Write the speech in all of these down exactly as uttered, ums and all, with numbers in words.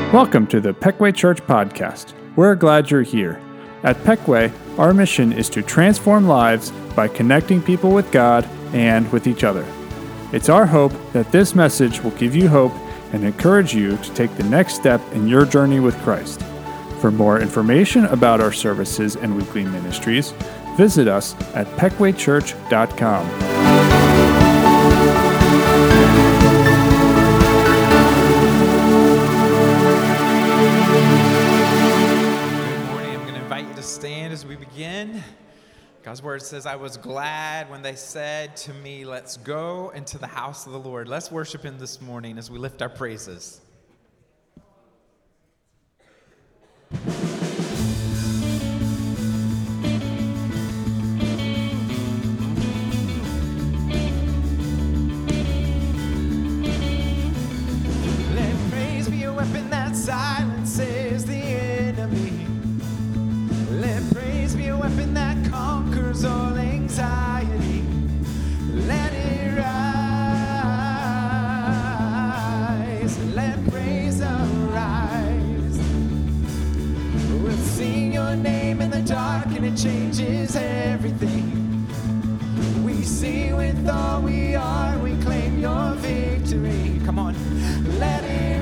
Welcome to the Peckway Church Podcast. We're glad you're here. At Peckway, our mission is to transform lives by connecting people with God and with each other. It's our hope that this message will give you hope and encourage you to take the next step in your journey with Christ. For more information about our services and weekly ministries, visit us at peckway church dot com. Stand as we begin. God's word says, I was glad when they said to me, let's go into the house of the Lord. Let's worship him this morning as we lift our praises. Let praise be a weapon that silences the enemy. Let praise be a weapon that conquers all anxiety. Let it rise. Let praise arise. We'll sing your name in the dark and it changes everything. We sing with all we are. We claim your victory. Come on. Let it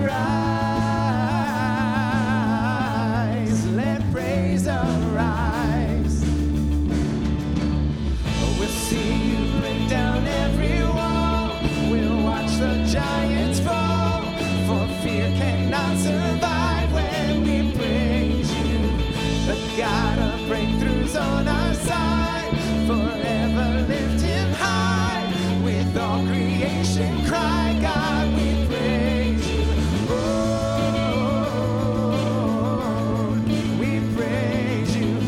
rise. Let praise arise. We'll see you break down every wall. We'll watch the giants fall. For fear cannot survive when we praise you. The God of breakthroughs on our side. Forever lift him high. With all creation cry, God, we praise you. Oh, we praise you.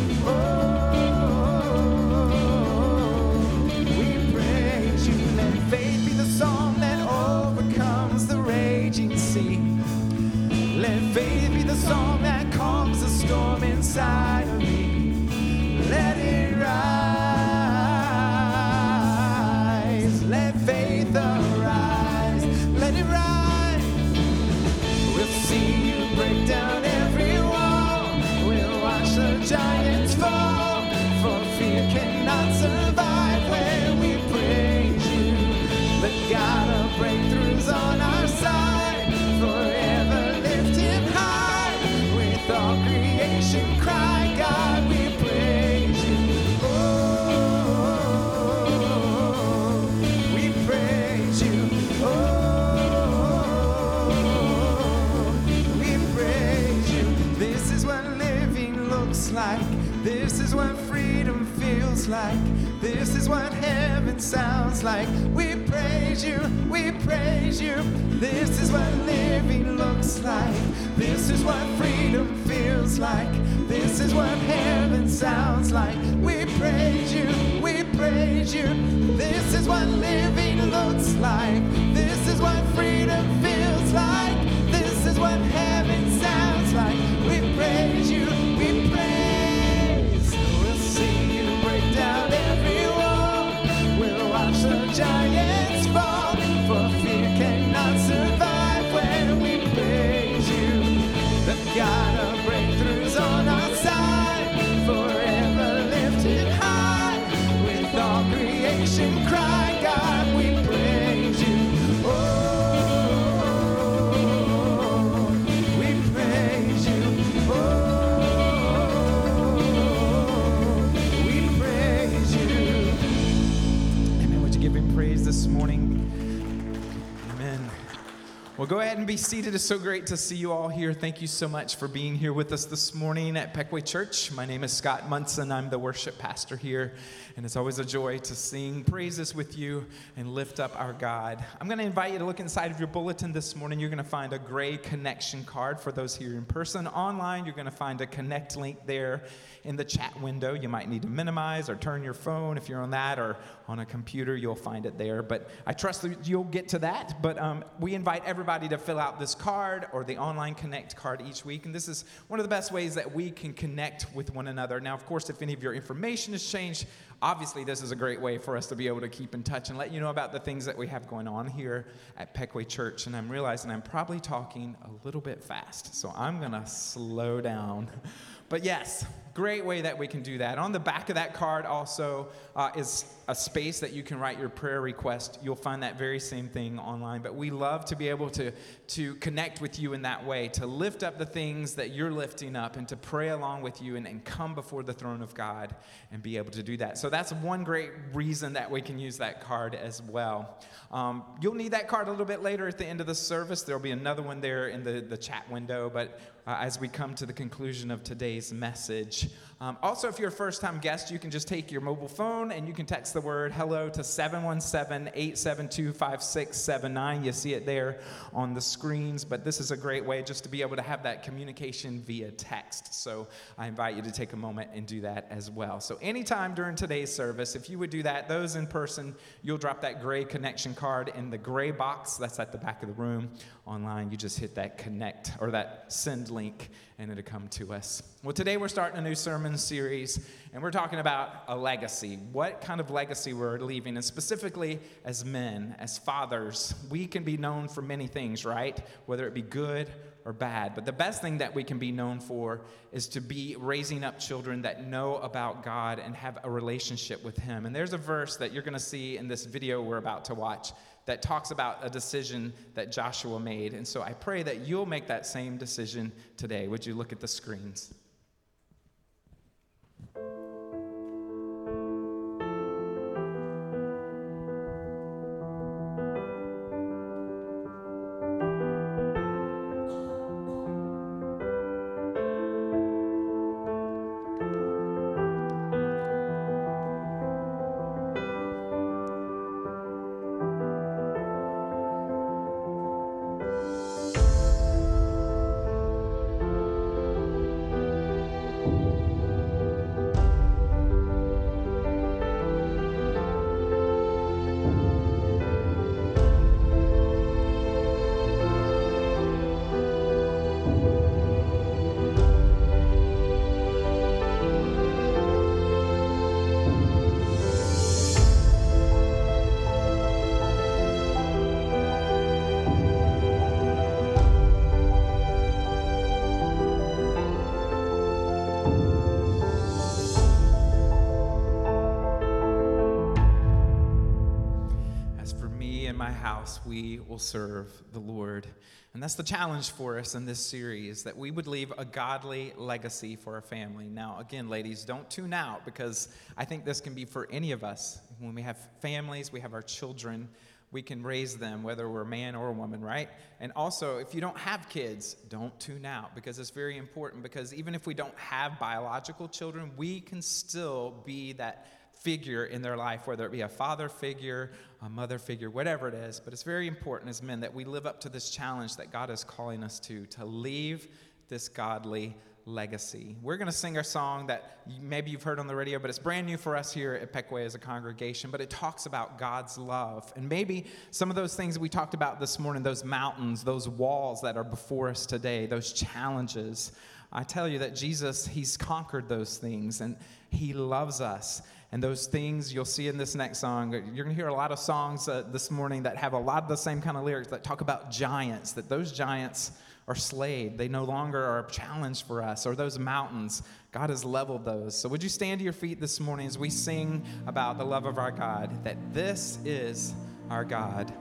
Oh, we praise you. Let faith be the song that overcomes the raging sea. Let faith be the song that calms the storm inside of me. Let it rise. Let faith arise. Let it rise. We'll see you break down every wall. We'll watch the giants fall. For fear cannot survive when we praise you. The God of breakthroughs on our side. Forever lift him high. With all creation cry, God, we praise you. Oh, we praise you. Oh, we praise you. This is what living looks like. This is what freedom feels like. This is what heaven sounds like. We praise you, we praise you. This is what living looks like. This is what freedom feels like. This is what heaven sounds like. We praise you, we praise you. This is what living looks like. This is what freedom feels like. This is what heaven sounds like. We praise you, we praise. We'll see you break down every wall. We'll watch the giants fall. For fear cannot survive when we praise you. The God of breakthroughs on our side. Forever lifted high. With all creation cry, God, we praise you. Oh, we praise you. Oh, we praise you. Amen. Would you give him praise this morning? Amen. Well, go ahead and be seated. It's so great to see you all here. Thank you so much for being here with us this morning at Peckway Church. My name is Scott Munson. I'm the worship pastor here, and it's always a joy to sing praises with you and lift up our God. I'm going to invite you to look inside of your bulletin this morning. You're going to find a gray connection card for those here in person. Online, you're going to find a connect link there in the chat window. You might need to minimize or turn your phone if you're on that, or on a computer, you'll find it there. But I trust that you'll get to that. But um, we invite everybody everybody to fill out this card or the online Connect card each week. And this is one of the best ways that we can connect with one another. Now, of course, if any of your information has changed, obviously this is a great way for us to be able to keep in touch and let you know about the things that we have going on here at Peckway Church. And I'm realizing I'm probably talking a little bit fast, so I'm going to slow down. But yes, great way that we can do that. On the back of that card also uh, is a space that you can write your prayer request. You'll find that very same thing online. But we love to be able to, to connect with you in that way, to lift up the things that you're lifting up and to pray along with you and, and come before the throne of God and be able to do that. So that's one great reason that we can use that card as well. Um, you'll need that card a little bit later at the end of the service. There'll be another one there in the, the chat window. But uh, as we come to the conclusion of today's message. Um, also, if you're a first-time guest, you can just take your mobile phone and you can text the word hello to seven one seven, eight seven two, five six seven nine. You see it there on the screens, but this is a great way just to be able to have that communication via text. So I invite you to take a moment and do that as well. So anytime during today's service, if you would do that, those in person, you'll drop that gray connection card in the gray box that's at the back of the room. Online, you just hit that connect or that send link and it'll come to us. Well, today we're starting a new sermon series, and we're talking about a legacy. What kind of legacy we're leaving, and specifically as men, as fathers, we can be known for many things, right? Whether it be good or bad. But the best thing that we can be known for is to be raising up children that know about God and have a relationship with Him. And there's a verse that you're going to see in this video we're about to watch that talks about a decision that Joshua made. And so I pray that you'll make that same decision today. Would you look at the screens? House, we will serve the Lord. And that's the challenge for us in this series, that we would leave a godly legacy for our family. Now, again, ladies, don't tune out, because I think this can be for any of us. When we have families, we have our children, we can raise them, whether we're a man or a woman, right? And also, if you don't have kids, don't tune out, because it's very important, because even if we don't have biological children, we can still be that figure in their life, whether it be a father figure, a mother figure, whatever it is. But it's very important as men that we live up to this challenge that God is calling us to, to leave this godly legacy. We're going to sing our song that maybe you've heard on the radio, but it's brand new for us here at Peckway as a congregation, but it talks about God's love. And maybe some of those things we talked about this morning, those mountains, those walls that are before us today, those challenges, I tell you that Jesus, He's conquered those things, and He loves us. And those things you'll see in this next song. You're going to hear a lot of songs uh, this morning that have a lot of the same kind of lyrics that talk about giants, that those giants are slayed. They no longer are a challenge for us. Or those mountains, God has leveled those. So would you stand to your feet this morning as we sing about the love of our God, that this is our God.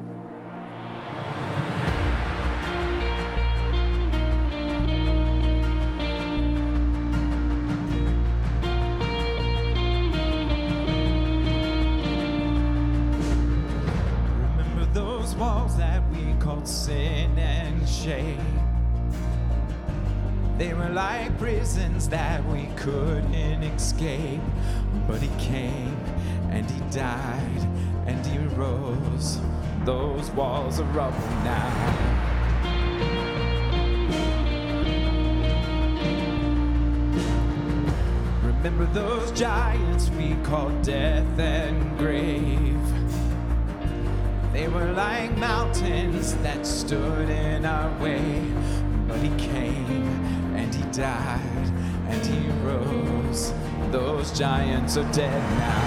Walls that we called sin and shame, they were like prisons that we couldn't escape. But He came and He died and He rose. Those walls are rubble now. Remember those giants we called death and grave. They were like mountains that stood in our way. But he came and he died and he rose. Those giants are dead now.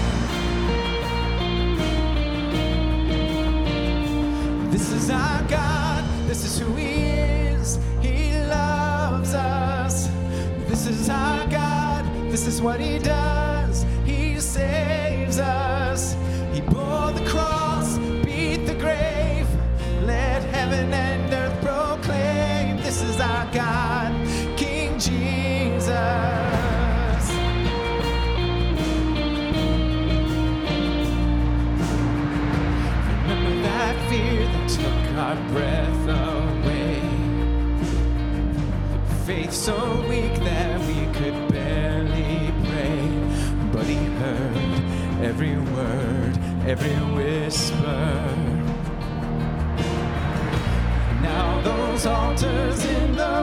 This is our God. This is who he is. He loves us. This is our God. This is what he does. He saves us. He bore the cross, beat the grave. Let heaven and earth proclaim. This is our God, King Jesus. Remember that fear that took our breath away. Faith so weak that we could barely pray. But he heard every word, every whisper. Now those altars in the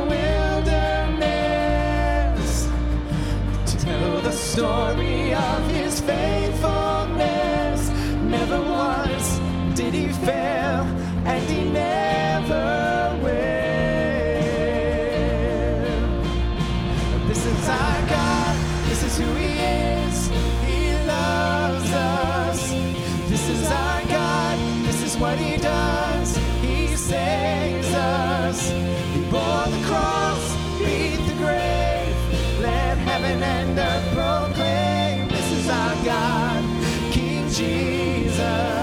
wilderness tell the story of his faithfulness. Never once did he fail, and he never will. This is our God, this is who he is. He loves us. This is our God, this is what he does. He saves us. He bore the cross, beat the grave. Let heaven and earth proclaim. This is our God, King Jesus.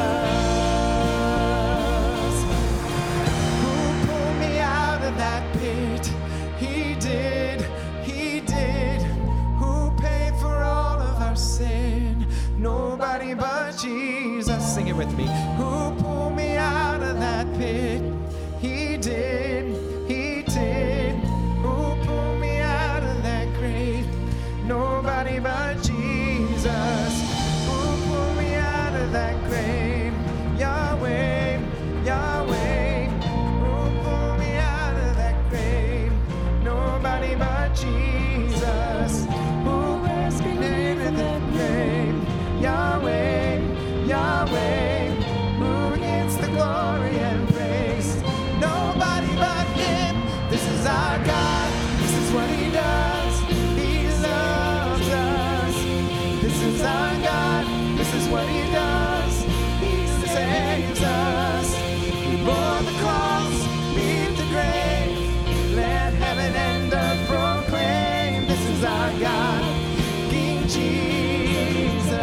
Who pulled me out of that pit? He did, he did. Who paid for all of our sin? Nobody but Jesus. Sing it with me. Who pulled me out of that pit? He did, he did. Who pulled me out of that grave? Nobody but Jesus. Who pulled me out of that grave? Yahweh, Yahweh. Who pulled me out of that grave? Nobody but Jesus. Who rescued me out of that grave? Yahweh, Yahweh. Who gets the glory and praise? Nobody but him. This is our God. This is what he does. He loves us. This is our God. This is what he does. He saves us. He bore the cross, beat the grave. Let heaven and earth proclaim. This is our God, King Jesus.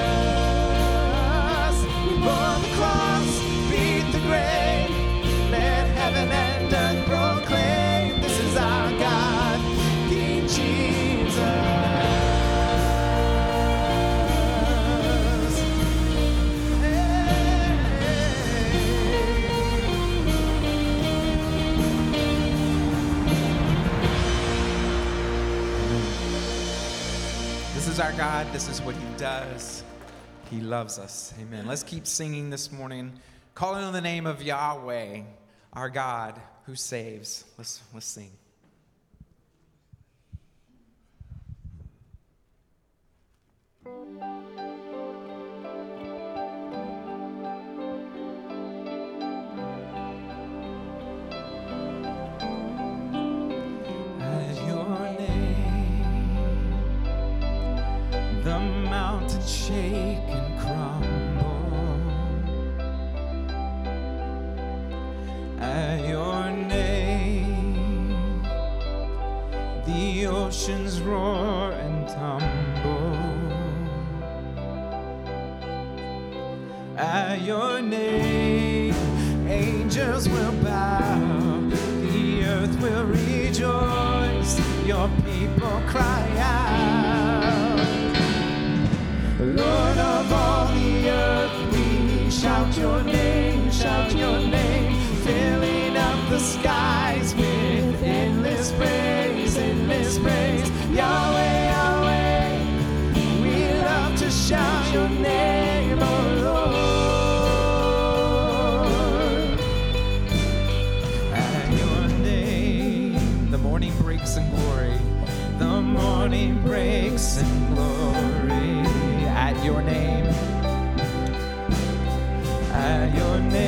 He bore the cross, beat the grave. Let heaven and earth proclaim. This is our God, King Jesus. This is our God. This is what he does. He loves us. Amen. Let's keep singing this morning, calling on the name of Yahweh, our God who saves. Let's, let's sing. At your name, the mountains shake and crumble. At your name, the oceans roar and tumble. At your name, angels will bow, the earth will rejoice, your people cry out. Lord of all the earth, we shout your name, shout your name, filling up the skies with endless praise, endless praise. Yahweh, Yahweh, we love to shout your name, oh Lord. At your name, the morning breaks in glory, the morning breaks in glory. At your name, at your name.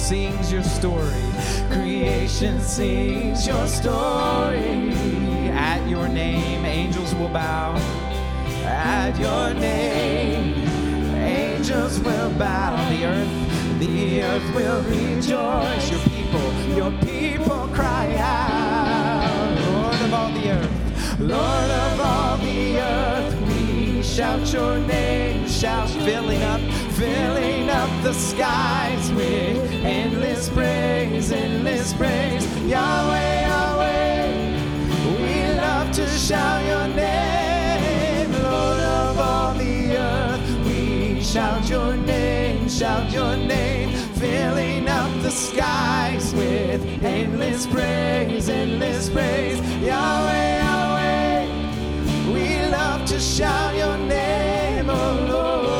sings your story. Creation sings your story. At your name, angels will bow. At your name, angels will bow. The earth, the earth will rejoice. Your people, your people cry out. Lord of all the earth, Lord of all the earth, we shout your name, shout, filling up, filling up the skies with endless praise, endless praise. Yahweh, Yahweh, we love to shout your name. Lord of all the earth, we shout your name, shout your name, filling up the skies with endless praise, endless praise. Yahweh, Yahweh, we love to shout your name, oh Lord.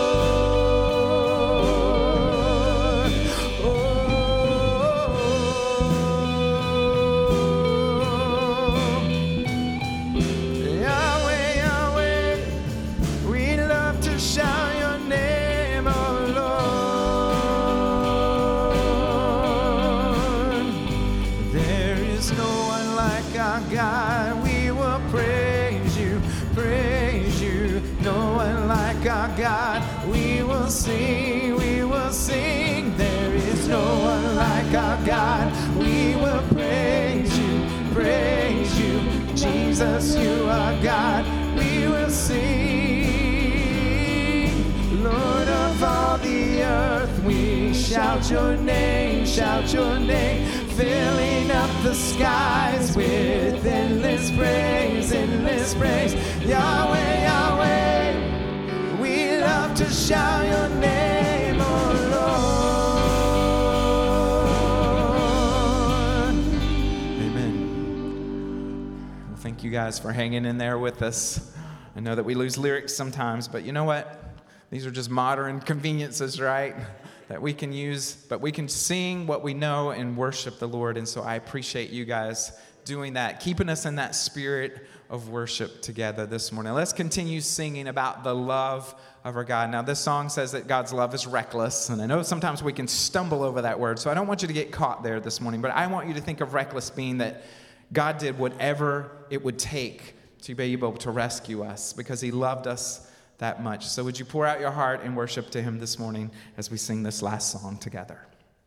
Our God, we will sing, we will sing. There is no one like our God. We will praise you, praise you. Jesus, you are God. We will sing. Lord of all the earth, we shout your name, shout your name, filling up the skies with endless praise, endless praise. Yahweh, Yahweh, love to shout your name, oh Lord. Amen. Well, thank you guys for hanging in there with us. I know that we lose lyrics sometimes, but you know what? These are just modern conveniences, right? That we can use, but we can sing what we know and worship the Lord. And so I appreciate you guys doing that, keeping us in that spirit of worship together this morning. Let's continue singing about the love of our God. Now, this song says that God's love is reckless, and I know sometimes we can stumble over that word, so I don't want you to get caught there this morning, but I want you to think of reckless being that God did whatever it would take to be able to rescue us because he loved us that much. So would you pour out your heart and worship to him this morning as we sing this last song together?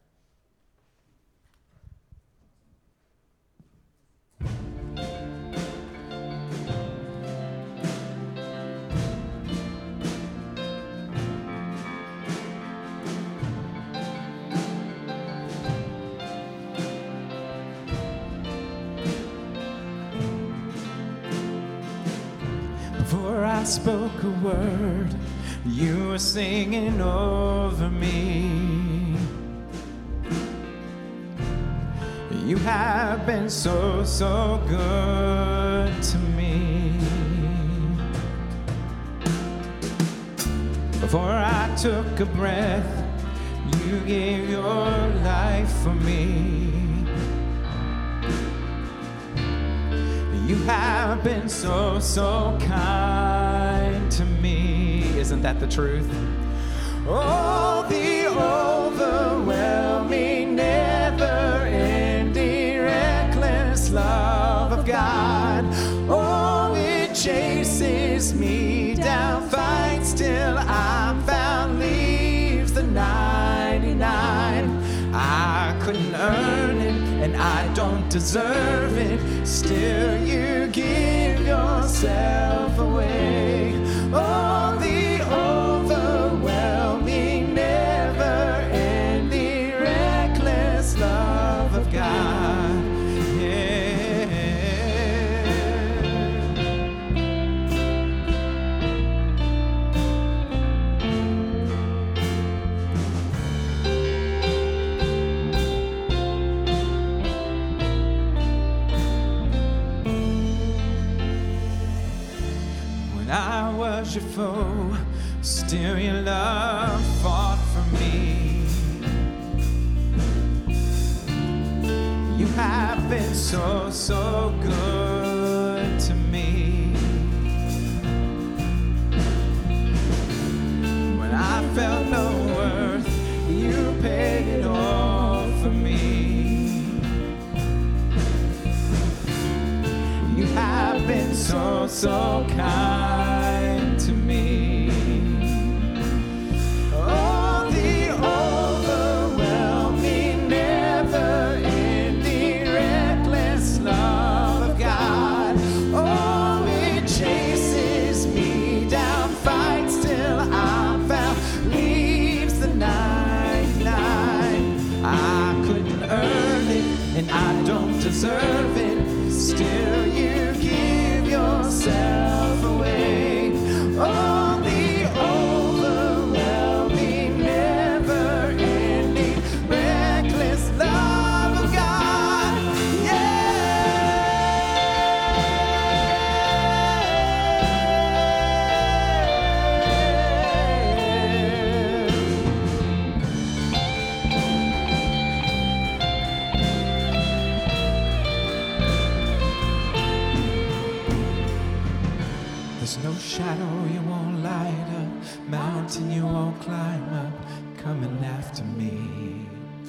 Before I spoke a word, you were singing over me. You have been so, so good to me. Before I took a breath, you gave your life for me. You have been so, so kind to me. Isn't that the truth? Oh, the overwhelming, never-ending, reckless love of God. Oh, it chases me down, fights till I'm found, leaves the ninety-nine. I couldn't earn it, and I don't deserve it. Still, you give yourself away. Oh, the overwhelming, never-ending, reckless love of God. Yeah. I was your foe, still your love fought for me. You have been so, so good to me. When I felt no worth, you paid it all so kind to me. Oh, the overwhelming, never-ending, reckless love of God. Oh, it chases me down, fights till I'm found, leaves the ninety-nine. I couldn't earn it, and I don't deserve it. Still you give yourself away. Oh, the overwhelming, never-ending, reckless love of God. There's no shadow you won't light up, mountain you won't climb up, coming after me.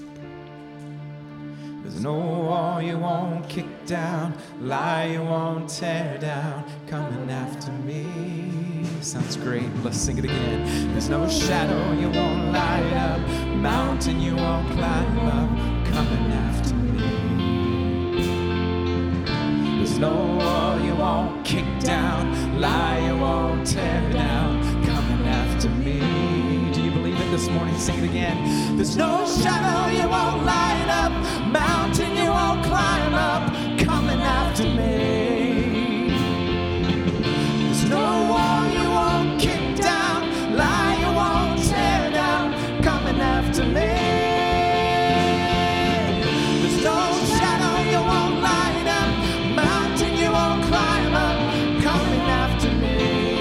There's no wall you won't kick down, lie you won't tear down, coming after me. Sounds great, let's sing it again. There's no shadow you won't light up, mountain you won't climb up, coming after me. There's no wall you won't kick down, lie you won't tear down, coming after me. Do you believe it this morning? Sing it again. There's no shadow you won't light up, mountain you won't climb up, coming after me. There's no wall you won't kick down, lie you won't tear down, coming after me. There's no shadow you won't light up, mountain you won't climb up, coming after me.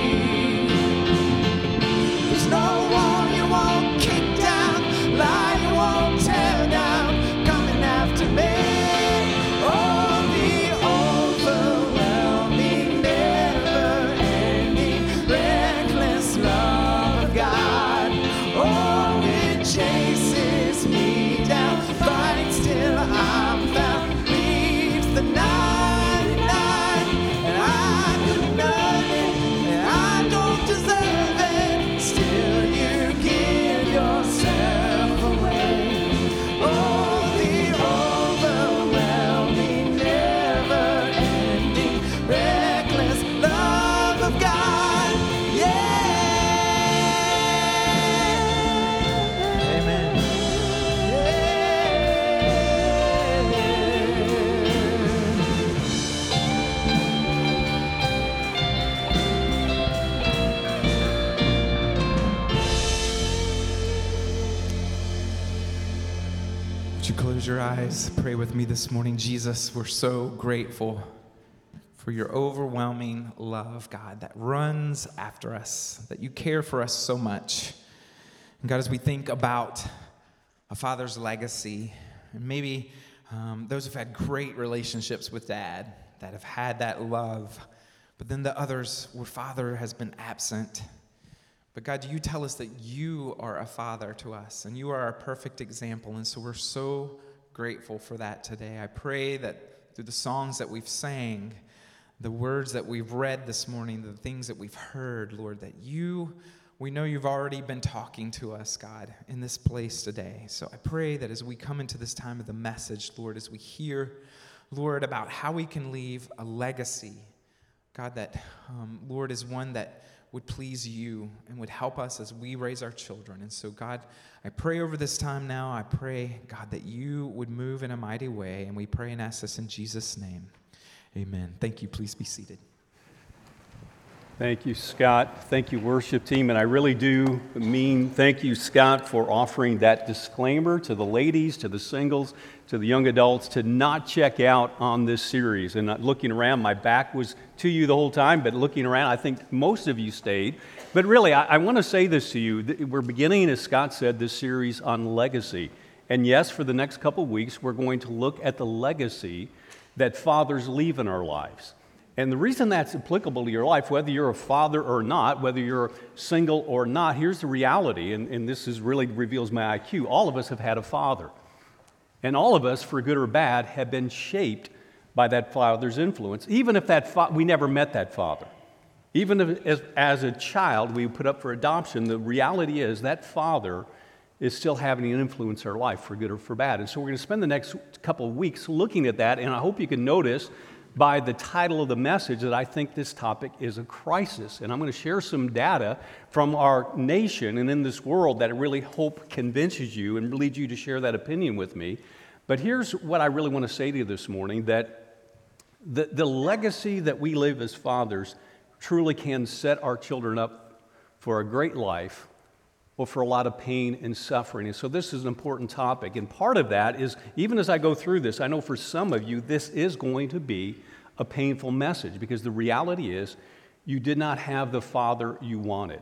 There's no wall you won't kick down, lie you won't tear down, coming after me. Oh, the overwhelming, never-ending, reckless love of God. Oh, it chases me down, fights till I'm found, leaves the ninety-nine, and I couldn't earn it, and I don't deserve it. Still, you give yourself away. Oh, the overwhelming, never-ending, reckless love of God. Yeah. Amen. Would you close your eyes? Pray with me this morning. Jesus, we're so grateful for your overwhelming love, God, that runs after us, that you care for us so much. And God, as we think about a father's legacy, and maybe um, those who've had great relationships with dad, that have had that love, but then the others where father has been absent. But God, you tell us that you are a father to us, and you are our perfect example, and so we're so grateful for that today. I pray that through the songs that we've sang, the words that we've read this morning, the things that we've heard, Lord, that you, we know you've already been talking to us, God, in this place today. So I pray that as we come into this time of the message, Lord, as we hear, Lord, about how we can leave a legacy, God, that, um, Lord, is one that would please you and would help us as we raise our children. And so, God, I pray over this time now. I pray, God, that you would move in a mighty way. And we pray and ask this in Jesus' name. Amen. Thank you. Please be seated. Thank you, Scott. Thank you, worship team. And I really do mean thank you, Scott, for offering that disclaimer to the ladies, to the singles, to the young adults to not check out on this series. And not looking around, my back was to you the whole time, but looking around, I think most of you stayed. But really, I, I want to say this to you. We're beginning, as Scott said, this series on legacy. And yes, for the next couple of weeks, we're going to look at the legacy that fathers leave in our lives. And the reason that's applicable to your life, whether you're a father or not, whether you're single or not, here's the reality, and, and this is really reveals my I Q. All of us have had a father. And all of us, for good or bad, have been shaped by that father's influence, even if that fa- we never met that father. Even if, as, as a child we put up for adoption, the reality is that father is still having an influence in our life, for good or for bad. And so we're going to spend the next couple of weeks looking at that, and I hope you can notice by the title of the message that I think this topic is a crisis. And I'm going to share some data from our nation and in this world that I really hope convinces you and leads you to share that opinion with me. But here's what I really want to say to you this morning, that the, the legacy that we live as fathers truly can set our children up for a great life or for a lot of pain and suffering. And so this is an important topic. And part of that is, even as I go through this, I know for some of you, this is going to be a painful message, because the reality is you did not have the father you wanted.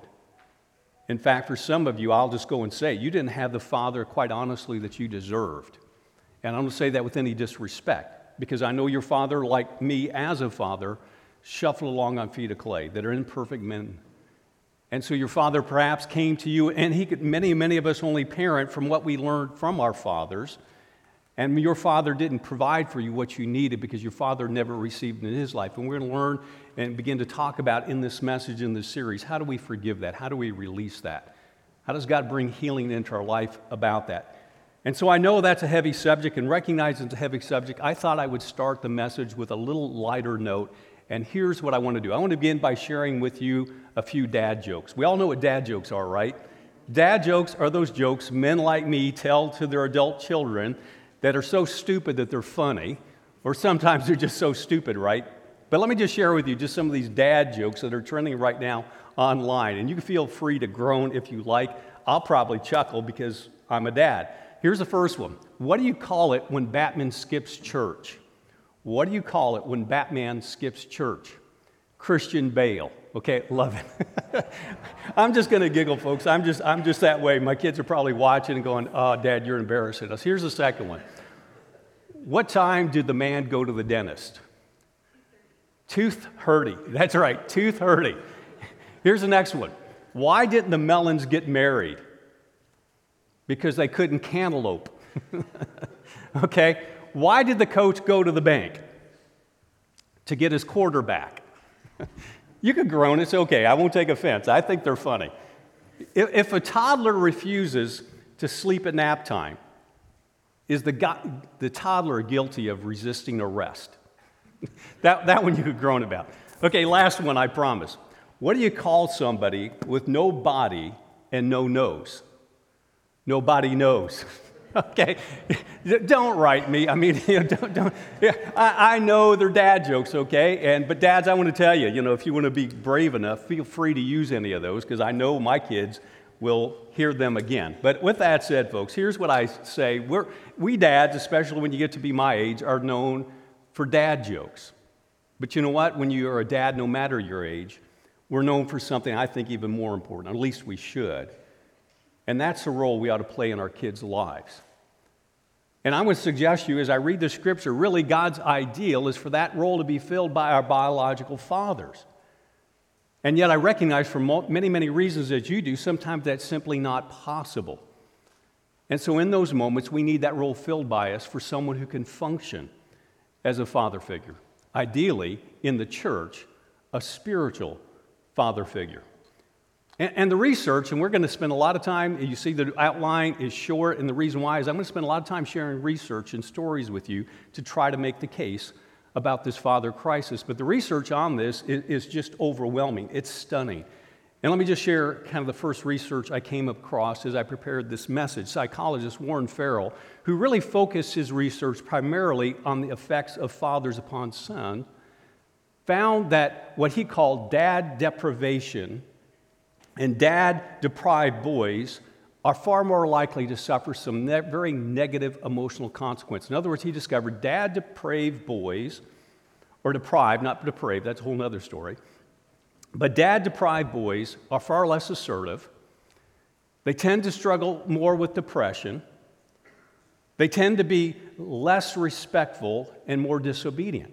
In fact, for some of you, I'll just go and say, you didn't have the father, quite honestly, that you deserved. And I don't say that with any disrespect, because I know your father, like me as a father, shuffled along on feet of clay that are imperfect men. And so your father perhaps came to you, and he could, many, many of us only parent from what we learned from our fathers. And your father didn't provide for you what you needed because your father never received in his life. And we're going to learn and begin to talk about in this message, in this series, how do we forgive that? How do we release that? How does God bring healing into our life about that? And so I know that's a heavy subject, and recognizing it's a heavy subject, I thought I would start the message with a little lighter note. And here's what I want to do. I want to begin by sharing with you a few dad jokes. We all know what dad jokes are, right? Dad jokes are those jokes men like me tell to their adult children that are so stupid that they're funny, or sometimes they're just so stupid, right? But let me just share with you just some of these dad jokes that are trending right now online. And you can feel free to groan if you like. I'll probably chuckle because I'm a dad. Here's the first one. What do you call it when Batman skips church? What do you call it when Batman skips church? Christian Bale. Okay, love it. I'm just going to giggle, folks. I'm just I'm just that way. My kids are probably watching and going, "Oh, Dad, you're embarrassing us." Here's the second one. What time did the man go to the dentist? Tooth hurty. That's right, tooth hurty. Here's the next one. Why didn't the Melons get married? Because they couldn't cantaloupe. Okay? Why did the coach go to the bank? To get his quarterback. You could groan, it's okay, I won't take offense. I think they're funny. If, if a toddler refuses to sleep at nap time, is the, go- the toddler guilty of resisting arrest? that, that one you could groan about. Okay, last one, I promise. What do you call somebody with no body and no nose? Nobody knows. Okay, don't write me. I mean, you know, don't. don't yeah, I, I know they're dad jokes, okay. And but dads, I want to tell you, you know, if you want to be brave enough, feel free to use any of those, because I know my kids will hear them again. But with that said, folks, here's what I say: We're we dads, especially when you get to be my age, are known for dad jokes. But you know what? When you are a dad, no matter your age, we're known for something I think even more important. At least we should. And that's the role we ought to play in our kids' lives. And I would suggest to you, as I read the scripture, really God's ideal is for that role to be filled by our biological fathers. And yet I recognize for many, many reasons that you do, sometimes that's simply not possible. And so in those moments, we need that role filled by us for someone who can function as a father figure. Ideally, in the church, a spiritual father figure. And, and the research, and we're going to spend a lot of time, you see the outline is short, and the reason why is I'm going to spend a lot of time sharing research and stories with you to try to make the case about this father crisis. But the research on this is, is just overwhelming. It's stunning. And let me just share kind of the first research I came across as I prepared this message. Psychologist Warren Farrell, who really focused his research primarily on the effects of fathers upon sons, found that what he called dad deprivation and dad-deprived boys are far more likely to suffer some ne- very negative emotional consequences. In other words, he discovered dad-depraved boys, or deprived, not depraved, that's a whole other story, but dad-deprived boys are far less assertive. They tend to struggle more with depression. They tend to be less respectful and more disobedient.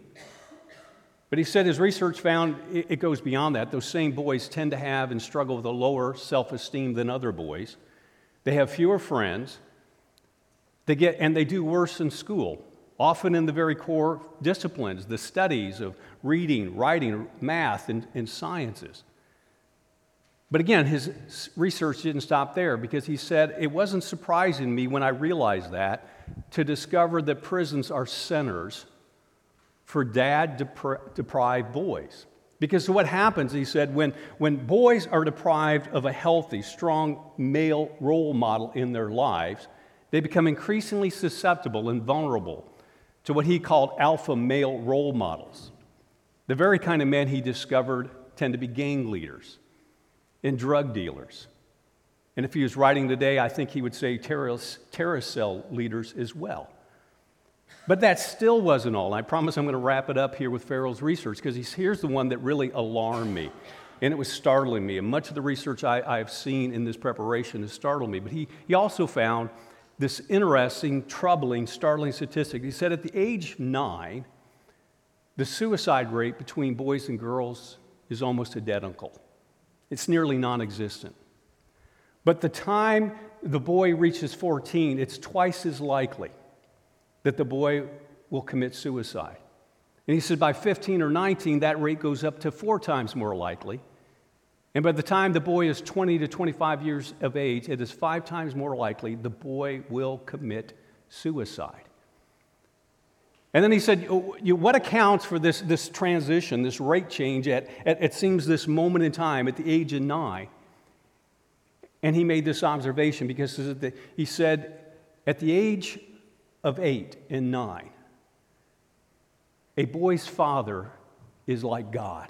But he said his research found it goes beyond that. Those same boys tend to have and struggle with a lower self-esteem than other boys. They have fewer friends. They get, and they do worse in school. often in the very core disciplines, the studies of reading, writing, math, and, and sciences. But again, his research didn't stop there, because he said, it wasn't surprising to me when I realized that to discover that prisons are centers for dad-deprived boys. Because what happens, he said, when, when boys are deprived of a healthy, strong male role model in their lives, they become increasingly susceptible and vulnerable to what he called alpha male role models. The very kind of men he discovered tend to be gang leaders and drug dealers. And if he was writing today, I think he would say terrorist cell leaders as well. But that still wasn't all. I promise I'm going to wrap it up here with Farrell's research, because here's the one that really alarmed me, and it was startling me. And much of the research I, I've seen in this preparation has startled me. But he, he also found this interesting, troubling, startling statistic. He said at the age nine, the suicide rate between boys and girls is almost identical. It's nearly non-existent. But the time the boy reaches fourteen, it's twice as likely that the boy will commit suicide. And he said by fifteen or nineteen, that rate goes up to four times more likely. And by the time the boy is twenty to twenty-five years of age, it is five times more likely the boy will commit suicide. And then he said, what accounts for this, this transition, this rate change at, at, it seems, this moment in time at the age of nine? And he made this observation, because he said, at the age of eight and nine, a boy's father is like God.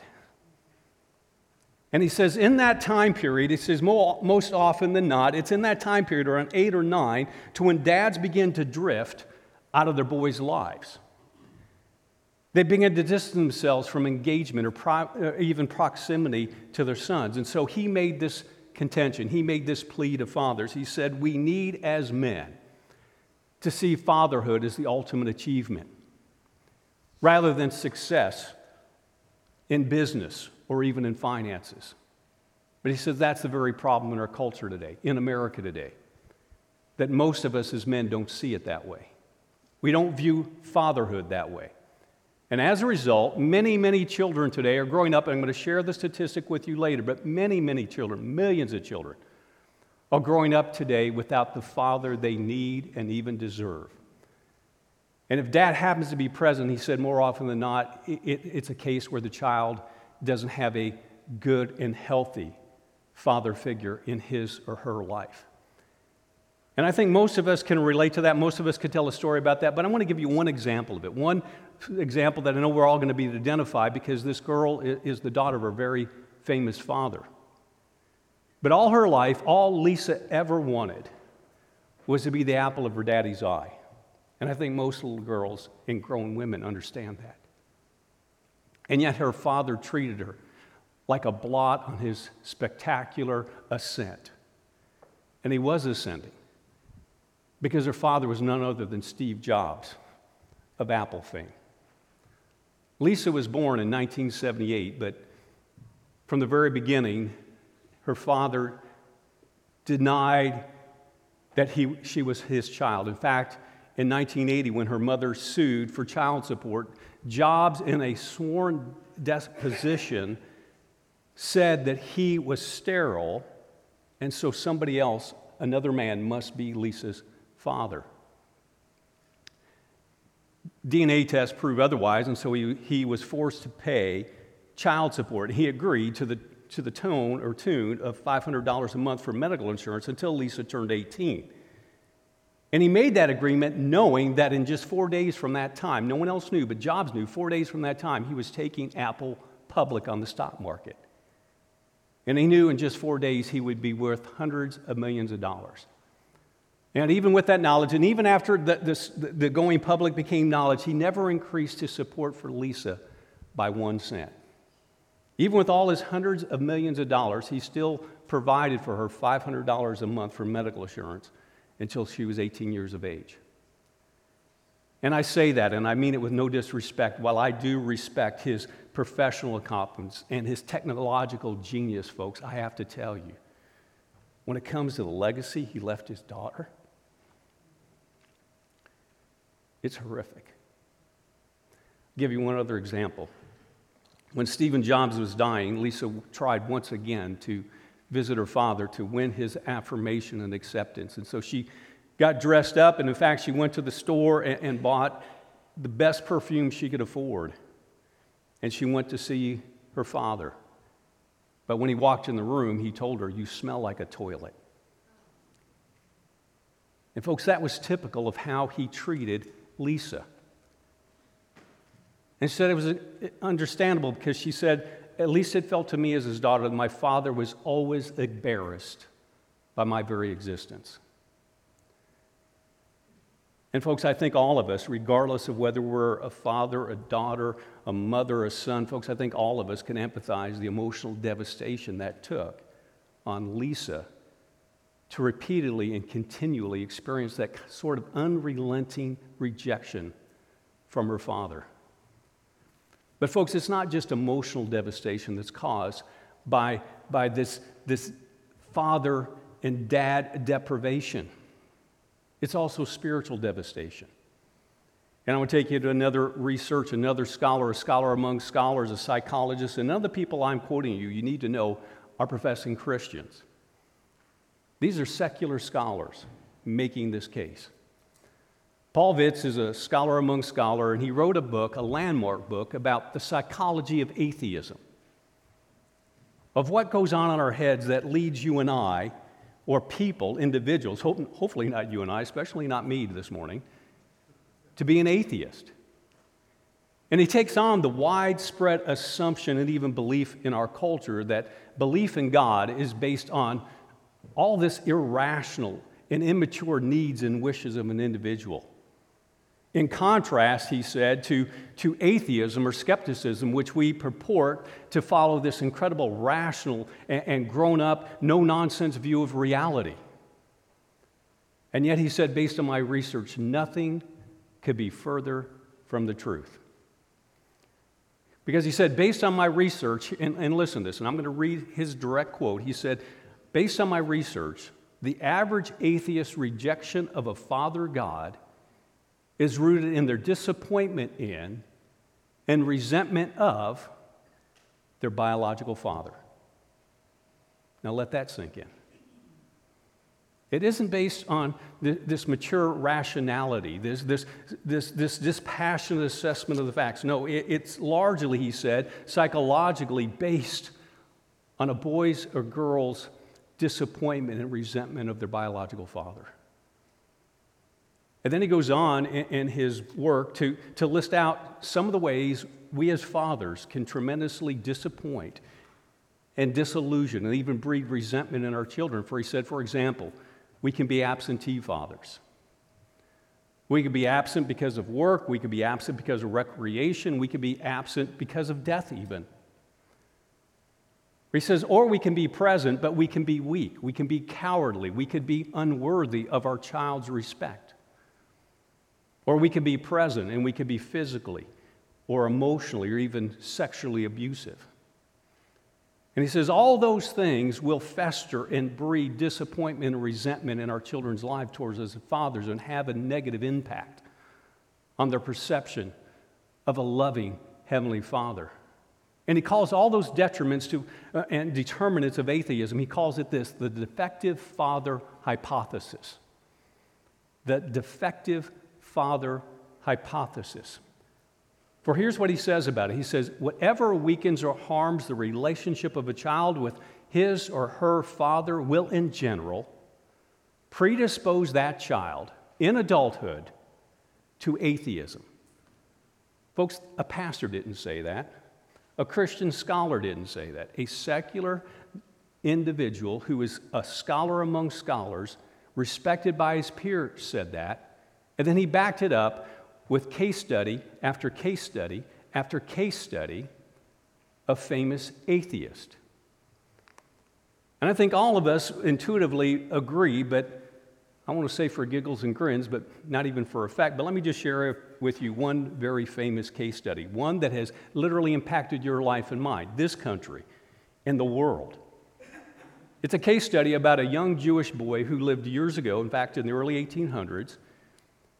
And he says in that time period, he says more, most often than not, it's in that time period around eight or nine to when dads begin to drift out of their boys' lives. They begin to distance themselves from engagement or, pro, or even proximity to their sons. And so he made this contention, he made this plea to fathers. He said, we need as men to see fatherhood as the ultimate achievement, rather than success in business or even in finances. But he says that's the very problem in our culture today, in America today, that most of us as men don't see it that way. We don't view fatherhood that way. And as a result, many, many children today are growing up, and I'm going to share the statistic with you later, but many, many children, millions of children, are growing up today without the father they need and even deserve. And if dad happens to be present, he said more often than not, it, it, it's a case where the child doesn't have a good and healthy father figure in his or her life. And I think most of us can relate to that. Most of us could tell a story about that. But I want to give you one example of it. One example that I know we're all going to be identified, because this girl is the daughter of a very famous father. But all her life, all Lisa ever wanted was to be the apple of her daddy's eye. And I think most little girls and grown women understand that. And yet her father treated her like a blot on his spectacular ascent. And he was ascending, because her father was none other than Steve Jobs of Apple fame. Lisa was born in nineteen seventy-eight, but from the very beginning, her father denied that he, she was his child. In fact, in nineteen eighty, when her mother sued for child support, Jobs, in a sworn deposition, said that he was sterile, and so somebody else, another man, must be Lisa's father. D N A tests proved otherwise, and so he, he was forced to pay child support. He agreed to the, to the tone or tune of five hundred dollars a month for medical insurance until Lisa turned eighteen. And he made that agreement knowing that in just four days from that time, no one else knew, but Jobs knew, four days from that time, he was taking Apple public on the stock market. And he knew in just four days he would be worth hundreds of millions of dollars. And even with that knowledge, and even after the, this, the going public became knowledge, he never increased his support for Lisa by one cent. Even with all his hundreds of millions of dollars, he still provided for her five hundred dollars a month for medical insurance until she was eighteen years of age. And I say that, and I mean it with no disrespect. While I do respect his professional accomplishments and his technological genius, folks, I have to tell you, when it comes to the legacy he left his daughter, It's horrific. I'll give you one other example. When Stephen Jobs was dying, Lisa tried once again to visit her father to win his affirmation and acceptance. And so she got dressed up, and in fact, she went to the store and, and bought the best perfume she could afford. And she went to see her father. But when he walked in the room, he told her, "You smell like a toilet." And folks, that was typical of how he treated Lisa. And she said it was understandable because she said, "At least it felt to me as his daughter that my father was always embarrassed by my very existence." And folks, I think all of us, regardless of whether we're a father, a daughter, a mother, a son, folks, I think all of us can empathize the emotional devastation that took on Lisa to repeatedly and continually experience that sort of unrelenting rejection from her father. But folks, it's not just emotional devastation that's caused by, by this, this father and dad deprivation. It's also spiritual devastation. And I want to take you to another research, another scholar, a scholar among scholars, a psychologist, and none of the people I'm quoting you, you need to know, are professing Christians. These are secular scholars making this case. Paul Vitz is a scholar among scholars, and he wrote a book, a landmark book, about the psychology of atheism, of what goes on in our heads that leads you and I, or people, individuals, hopefully not you and I, especially not me this morning, to be an atheist. And he takes on the widespread assumption and even belief in our culture that belief in God is based on all this irrational and immature needs and wishes of an individual. In contrast, he said, to, to atheism or skepticism, which we purport to follow this incredible rational and, and grown-up, no-nonsense view of reality. And yet he said, based on my research, nothing could be further from the truth. Because he said, based on my research, and, and listen to this, and I'm going to read his direct quote. He said, based on my research, the average atheist rejection of a Father God is rooted in their disappointment in and resentment of their biological father. Now let that sink in. It isn't based on th- this mature rationality, this, this, this, this dispassionate assessment of the facts. No, it, it's largely, he said, psychologically based on a boy's or girl's disappointment and resentment of their biological father. And then he goes on in, in his work to, to list out some of the ways we as fathers can tremendously disappoint and disillusion and even breed resentment in our children. For he said, for example, we can be absentee fathers. We can be absent because of work. We can be absent because of recreation. We can be absent because of death even. He says, or we can be present, but we can be weak. We can be cowardly. We could be unworthy of our child's respect. Or we could be present and we could be physically or emotionally or even sexually abusive. And he says all those things will fester and breed disappointment and resentment in our children's life towards us as fathers and have a negative impact on their perception of a loving Heavenly Father. And he calls all those detriments to uh, and determinants of atheism, he calls it this, the defective father hypothesis. The defective father hypothesis. For here's what he says about it. He says, whatever weakens or harms the relationship of a child with his or her father will, in general, predispose that child in adulthood to atheism. Folks, a pastor didn't say that. A Christian scholar didn't say that. A secular individual who is a scholar among scholars, respected by his peers, said that. And then he backed it up with case study after case study after case study of famous atheists. And I think all of us intuitively agree, but I want to say for giggles and grins, but not even for effect. But let me just share with you one very famous case study, one that has literally impacted your life and mine, this country, and the world. It's a case study about a young Jewish boy who lived years ago, in fact, in the early eighteen hundreds,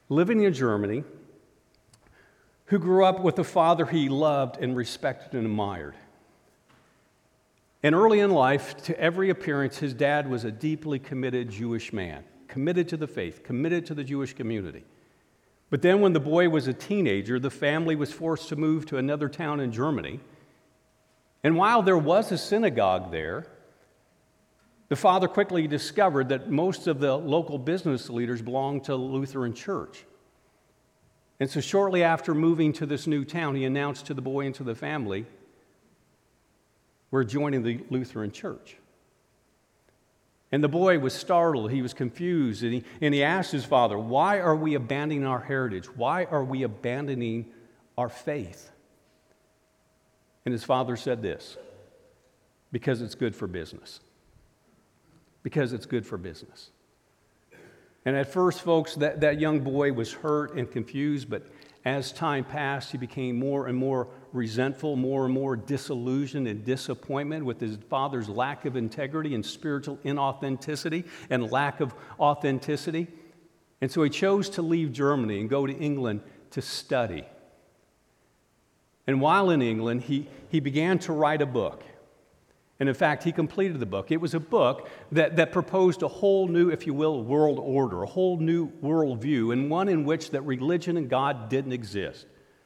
living in Germany, who grew up with a father he loved and respected and admired. And early in life, to every appearance, his dad was a deeply committed Jewish man, committed to the faith, committed to the Jewish community. But then when the boy was a teenager, the family was forced to move to another town in Germany. And while there was a synagogue there, the father quickly discovered that most of the local business leaders belonged to the Lutheran Church. And so shortly after moving to this new town, he announced to the boy and to the family, "We're joining the Lutheran Church." And the boy was startled, he was confused, and he, and he asked his father, "Why are we abandoning our heritage? Why are we abandoning our faith?" And his father said this, "Because it's good for business." Because it's good for business. And at first, folks, that, that young boy was hurt and confused, but as time passed, he became more and more resentful, more and more disillusioned and disappointment with his father's lack of integrity and spiritual inauthenticity and lack of authenticity. And so he chose to leave Germany and go to England to study. And while in England, he, he began to write a book. And in fact, he completed the book. It was a book that, that proposed a whole new, if you will, world order, a whole new worldview, and one in which that religion and God didn't exist.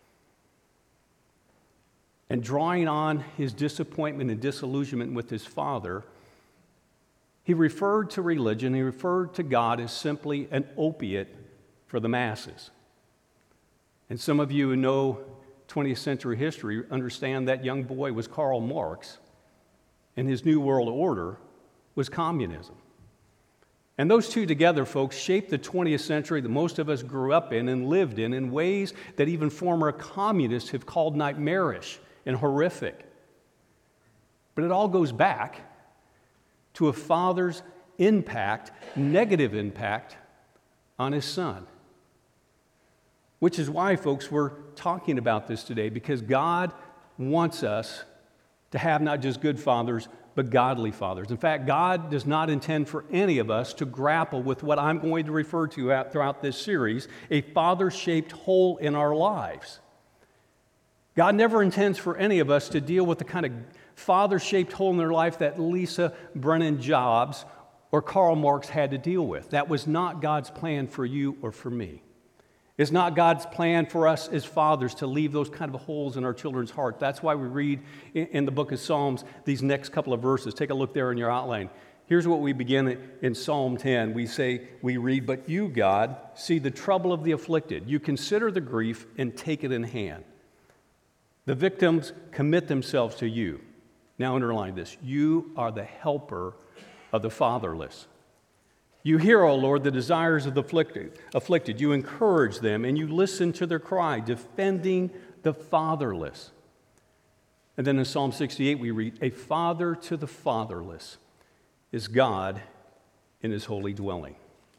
And drawing on his disappointment and disillusionment with his father, he referred to religion, he referred to God as simply an opiate for the masses. And some of you who know twentieth century history understand that young boy was Karl Marx, and his new world order was communism. And those two together, folks, shaped the twentieth century that most of us grew up in and lived in in ways that even former communists have called nightmarish and horrific. But it all goes back to a father's impact, negative impact, on his son. Which is why, folks, we're talking about this today, because God wants us to have not just good fathers, but godly fathers. In fact, God does not intend for any of us to grapple with what I'm going to refer to throughout this series, a father-shaped hole in our lives. God never intends for any of us to deal with the kind of father-shaped hole in their life that Lisa Brennan Jobs or Karl Marx had to deal with. That was not God's plan for you or for me. It's not God's plan for us as fathers to leave those kind of holes in our children's heart. That's why we read in the book of Psalms these next couple of verses. Take a look there in your outline. Here's what we begin in Psalm ten. We say, we read, "But you, God, see the trouble of the afflicted. You consider the grief and take it in hand. The victims commit themselves to you." Now underline this. "You are the helper of the fatherless. You hear, O Lord, the desires of the afflicted. afflicted. You encourage them, and you listen to their cry, defending the fatherless." And then in Psalm sixty-eight, we read, "A father to the fatherless is God in his holy dwelling."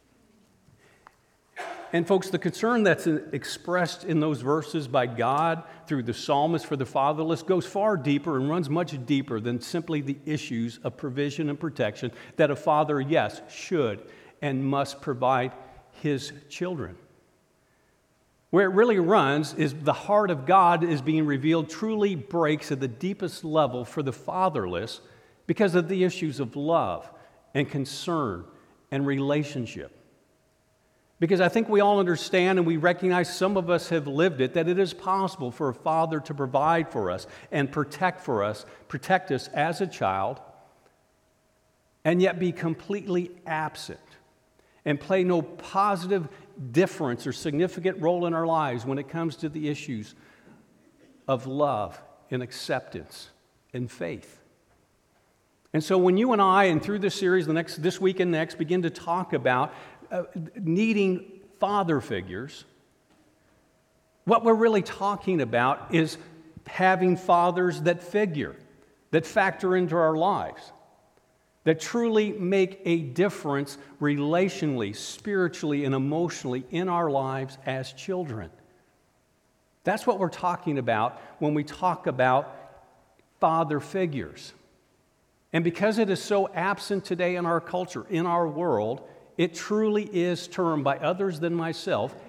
And folks, the concern that's expressed in those verses by God through the psalmist for the fatherless goes far deeper and runs much deeper than simply the issues of provision and protection that a father, yes, should and must provide his children. Where it really runs is the heart of God is being revealed truly breaks at the deepest level for the fatherless because of the issues of love and concern and relationship. Because I think we all understand and we recognize, some of us have lived it, that it is possible for a father to provide for us and protect for us, protect us as a child, and yet be completely absent and play no positive difference or significant role in our lives when it comes to the issues of love and acceptance and faith. And so when you and I, and through this series, the next this week and next, begin to talk about uh, needing father figures, what we're really talking about is having fathers that figure, that factor into our lives, that truly make a difference relationally, spiritually, and emotionally in our lives as children. That's what we're talking about when we talk about father figures. And because it is so absent today in our culture, in our world, it truly is termed by others than myself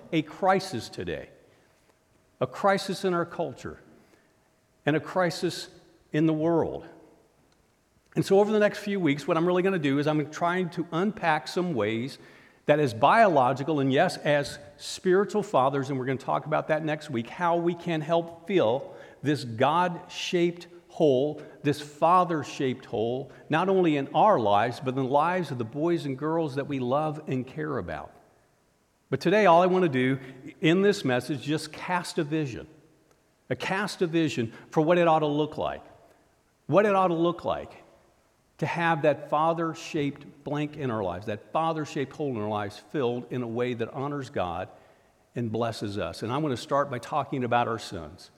a crisis today, a crisis in our culture, and a crisis in the world. And so over the next few weeks, what I'm really going to do is I'm trying to unpack some ways that as biological and yes, as spiritual fathers, and we're going to talk about that next week, how we can help fill this God-shaped hole, this father-shaped hole, not only in our lives, but in the lives of the boys and girls that we love and care about. But today, all I want to do in this message is just cast a vision, a cast a vision for what it ought to look like, what it ought to look like to have that father-shaped blank in our lives, that father-shaped hole in our lives filled in a way that honors God and blesses us. And I'm going to start by talking about our sons.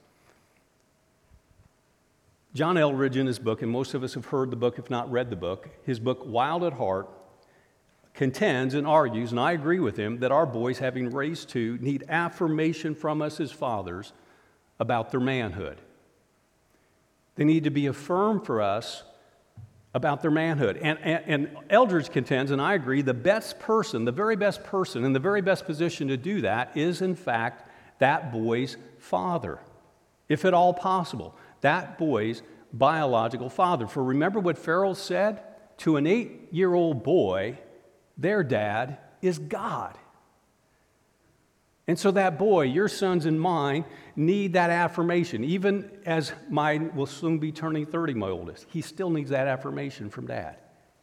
John Eldredge, in his book, and most of us have heard the book, if not read the book, his book, Wild at Heart, contends and argues, and I agree with him, that our boys, having raised two, need affirmation from us as fathers about their manhood. They need to be affirmed for us about their manhood. And, and, and Eldredge contends, and I agree, the best person, the very best person in the very best position to do that is, in fact, that boy's father, if at all possible. That boy's biological father. For remember what Farrell said? To an eight-year-old boy, their dad is God. And so that boy, your sons and mine, need that affirmation. Even as mine will soon be turning thirty, my oldest, he still needs that affirmation from dad.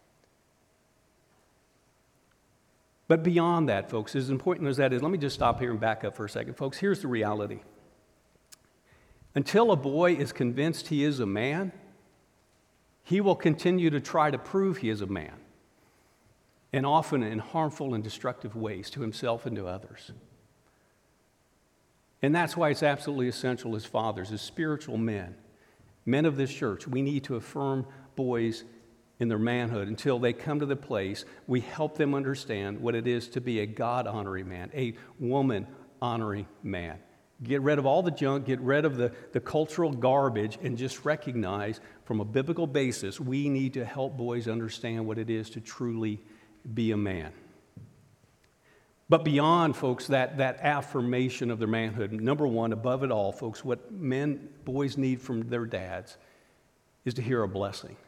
But beyond that, folks, as important as that is, let me just stop here and back up for a second. Folks, here's the reality. Until a boy is convinced he is a man, he will continue to try to prove he is a man, and often in harmful and destructive ways to himself and to others. And that's why it's absolutely essential as fathers, as spiritual men, men of this church, we need to affirm boys in their manhood until they come to the place we help them understand what it is to be a God-honoring man, a woman-honoring man. Get rid of all the junk, get rid of the, the cultural garbage, and just recognize from a biblical basis we need to help boys understand what it is to truly be a man. But beyond, folks, that, that affirmation of their manhood, number one, above it all, folks, what men, boys need from their dads is to hear a blessing.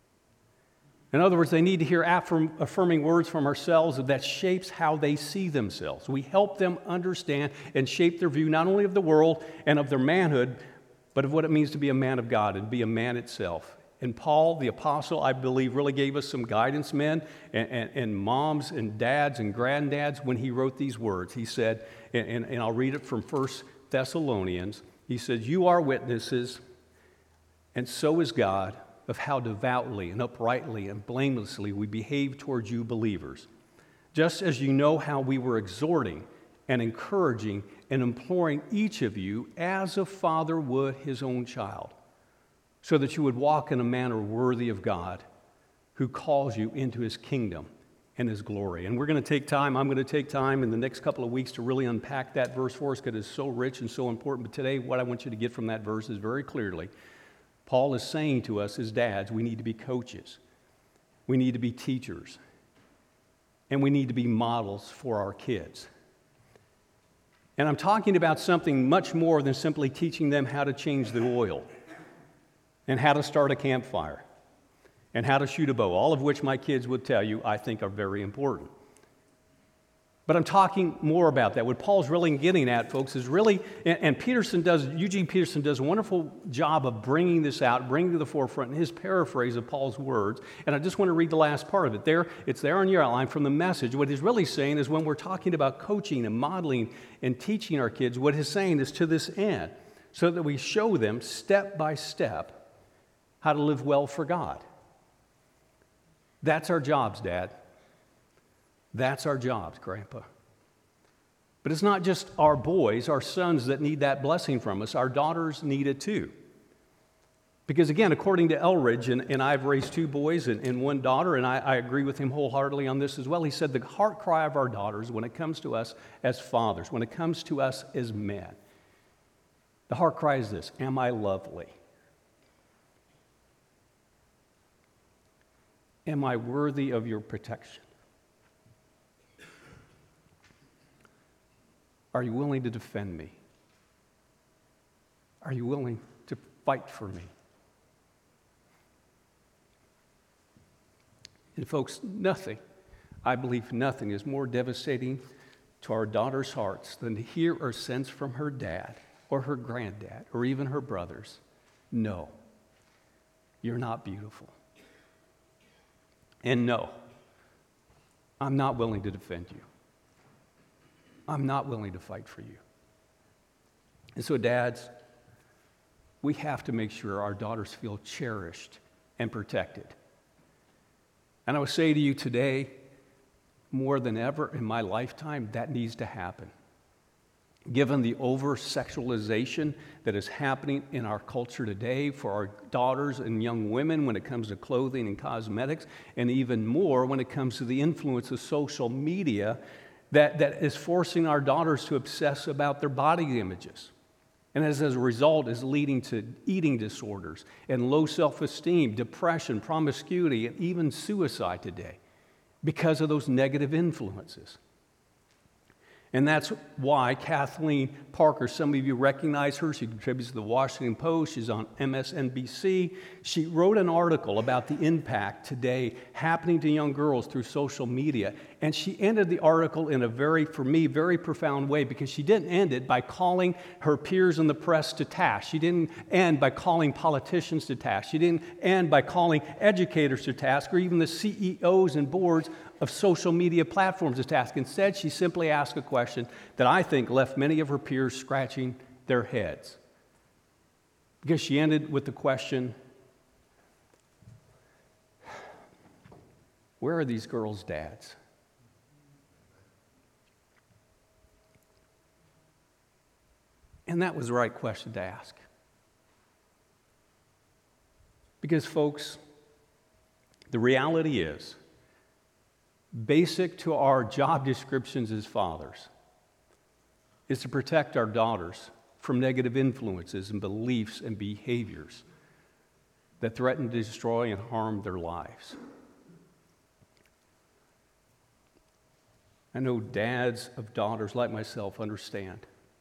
In other words, they need to hear affirm, affirming words from ourselves that shapes how they see themselves. We help them understand and shape their view not only of the world and of their manhood, but of what it means to be a man of God and be a man itself. And Paul, the apostle, I believe, really gave us some guidance, men, and, and, and moms and dads and granddads, when he wrote these words. He said, and, and, and I'll read it from First Thessalonians, he said, "You are witnesses, and so is God, of how devoutly and uprightly and blamelessly we behave towards you believers, just as you know how we were exhorting and encouraging and imploring each of you as a father would his own child, so that you would walk in a manner worthy of God, who calls you into his kingdom and his glory." And we're going to take time, I'm going to take time in the next couple of weeks to really unpack that verse for us, because it's so rich and so important. But today, what I want you to get from that verse is very clearly, Paul is saying to us as dads, we need to be coaches, we need to be teachers, and we need to be models for our kids. And I'm talking about something much more than simply teaching them how to change the oil and how to start a campfire and how to shoot a bow, all of which my kids would tell you I think are very important. But I'm talking more about that. What Paul's really getting at, folks, is really, and, and Peterson does, Eugene Peterson does a wonderful job of bringing this out, bringing to the forefront in his paraphrase of Paul's words. And I just want to read the last part of it. There, it's there on your outline from the message. What he's really saying is when we're talking about coaching and modeling and teaching our kids, what he's saying is to this end, so that we show them step by step how to live well for God. That's our jobs, Dad. That's our jobs, Grandpa. But it's not just our boys, our sons that need that blessing from us. Our daughters need it too. Because again, according to Eldredge, and, and I've raised two boys and, and one daughter, and I, I agree with him wholeheartedly on this as well. He said the heart cry of our daughters when it comes to us as fathers, when it comes to us as men, the heart cry is this: am I lovely? Am I worthy of your protection? Are you willing to defend me? Are you willing to fight for me? And folks, nothing, I believe nothing is more devastating to our daughter's hearts than to hear or sense from her dad or her granddad or even her brothers, no, you're not beautiful. And no, I'm not willing to defend you. I'm not willing to fight for you. And so, dads, we have to make sure our daughters feel cherished and protected. And I would say to you today, more than ever in my lifetime, that needs to happen. Given the over-sexualization that is happening in our culture today for our daughters and young women when it comes to clothing and cosmetics, and even more when it comes to the influence of social media that, that is forcing our daughters to obsess about their body images. And as, as a result is leading to eating disorders and low self-esteem, depression, promiscuity, and even suicide today because of those negative influences. And that's why Kathleen Parker, some of you recognize her, she contributes to the Washington Post, she's on M S N B C. She wrote an article about the impact today happening to young girls through social media. And she ended the article in a very, for me, very profound way, because she didn't end it by calling her peers in the press to task. She didn't end by calling politicians to task. She didn't end by calling educators to task or even the C E Os and boards of social media platforms to task. Instead, she simply asked a question that I think left many of her peers scratching their heads. Because she ended with the question, where are these girls' dads? And that was the right question to ask. Because, folks, the reality is, basic to our job descriptions as fathers is to protect our daughters from negative influences and beliefs and behaviors that threaten to destroy and harm their lives. I know dads of daughters like myself understand.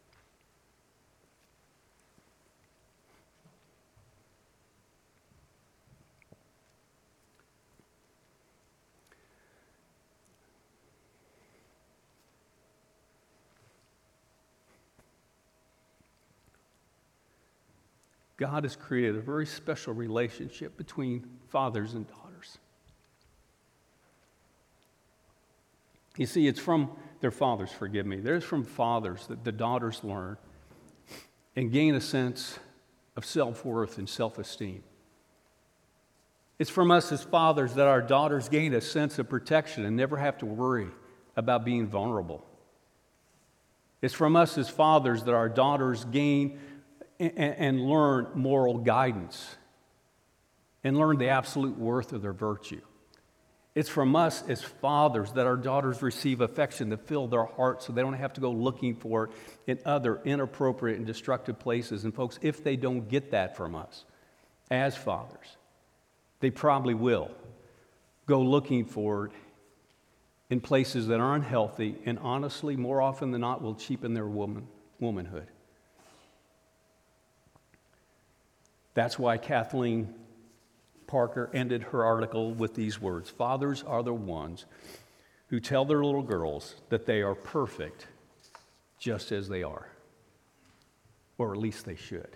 God has created a very special relationship between fathers and daughters. You see, it's from their fathers, forgive me. There's from fathers that the daughters learn and gain a sense of self-worth and self-esteem. It's from us as fathers that our daughters gain a sense of protection and never have to worry about being vulnerable. It's from us as fathers that our daughters gain and learn moral guidance and learn the absolute worth of their virtue. It's from us as fathers that our daughters receive affection to fill their hearts so they don't have to go looking for it in other inappropriate and destructive places. And folks, if they don't get that from us as fathers, they probably will go looking for it in places that are unhealthy and honestly, more often than not, will cheapen their woman, womanhood. That's why Kathleen Parker ended her article with these words: fathers are the ones who tell their little girls that they are perfect just as they are, or at least they should.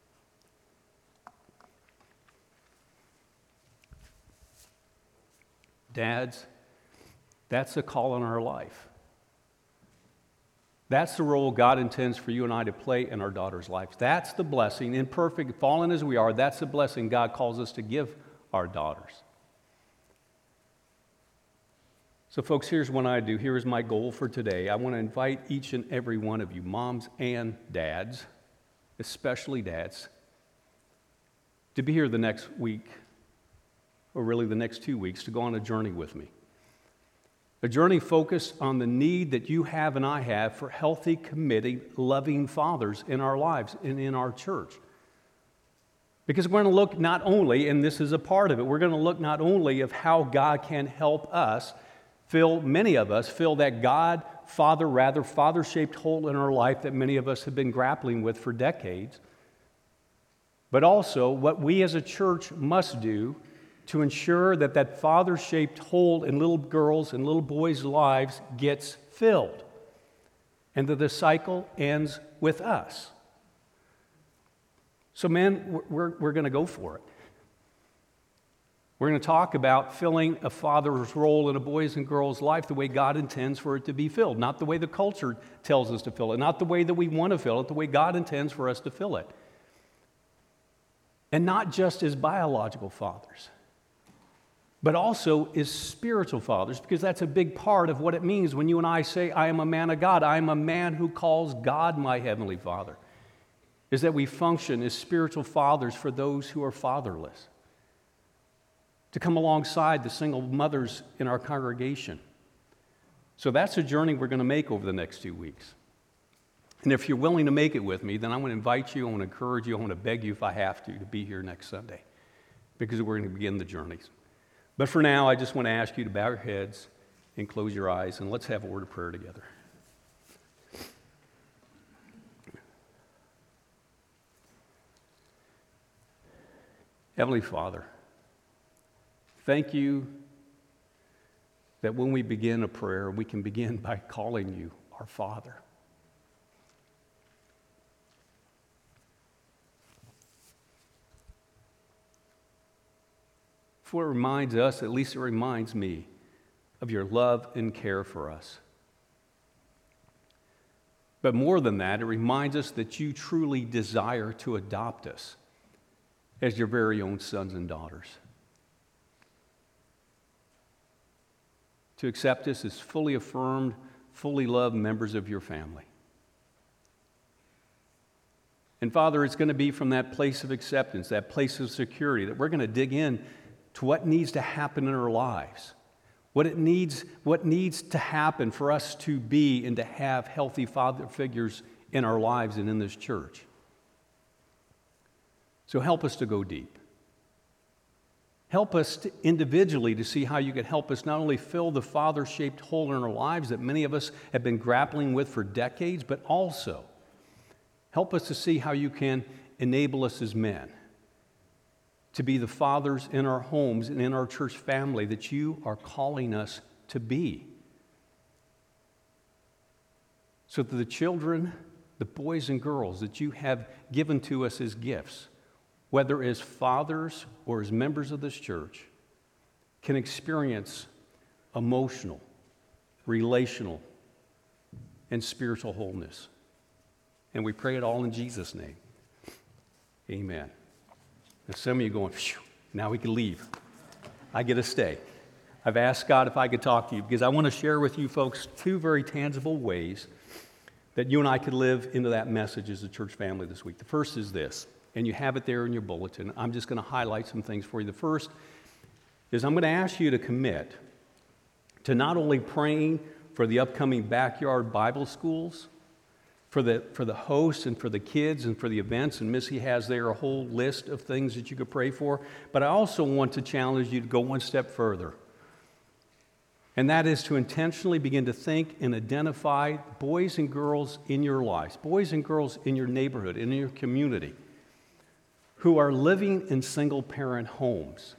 Dads, that's a call in our life. That's the role God intends for you and I to play in our daughters' lives. That's the blessing, imperfect, fallen as we are, that's the blessing God calls us to give our daughters. So, folks, here's what I do. Here is my goal for today. I want to invite each and every one of you, moms and dads, especially dads, to be here the next week, or really the next two weeks, to go on a journey with me. A journey focused on the need that you have and I have for healthy, committed, loving fathers in our lives and in our church. Because we're going to look not only, and this is a part of it, we're going to look not only of how God can help us fill, many of us, fill that God, Father, rather Father-shaped hole in our life that many of us have been grappling with for decades. But also what we as a church must do to ensure that that Father-shaped hole in little girls' and little boys' lives gets filled, and that the cycle ends with us. So, men, we're, we're going to go for it. We're going to talk about filling a father's role in a boy's and girl's life the way God intends for it to be filled, not the way the culture tells us to fill it, not the way that we want to fill it, the way God intends for us to fill it. And not just as biological fathers, but also as spiritual fathers, because that's a big part of what it means when you and I say, I am a man of God, I am a man who calls God my heavenly Father, is that we function as spiritual fathers for those who are fatherless, to come alongside the single mothers in our congregation. So that's a journey we're going to make over the next two weeks. And if you're willing to make it with me, then I want to invite you, I want to encourage you, I want to beg you if I have to, to be here next Sunday, because we're going to begin the journeys. But for now, I just want to ask you to bow your heads and close your eyes, and let's have a word of prayer together. Heavenly Father, thank you that when we begin a prayer, we can begin by calling you our Father. For it reminds us, at least it reminds me, of your love and care for us. But more than that, it reminds us that you truly desire to adopt us as your very own sons and daughters. To accept us as fully affirmed, fully loved members of your family. And Father, it's going to be from that place of acceptance, that place of security, that we're going to dig in to what needs to happen in our lives, what it needs, what needs to happen for us to be and to have healthy father figures in our lives and in this church. So help us to go deep. Help us to individually to see how you can help us not only fill the father-shaped hole in our lives that many of us have been grappling with for decades, but also help us to see how you can enable us as men to be the fathers in our homes and in our church family that you are calling us to be. So that the children, the boys and girls that you have given to us as gifts, whether as fathers or as members of this church, can experience emotional, relational, and spiritual wholeness. And we pray it all in Jesus' name. Amen. Now some of you are going, phew, now we can leave. I get to stay. I've asked God if I could talk to you because I want to share with you folks two very tangible ways that you and I could live into that message as a church family this week. The first is this, and you have it there in your bulletin. I'm just going to highlight some things for you. The first is I'm going to ask you to commit to not only praying for the upcoming backyard Bible schools, for the, for the hosts and for the kids and for the events, and Missy has there a whole list of things that you could pray for, but I also want to challenge you to go one step further. And that is to intentionally begin to think and identify boys and girls in your lives, boys and girls in your neighborhood, in your community, who are living in single-parent homes,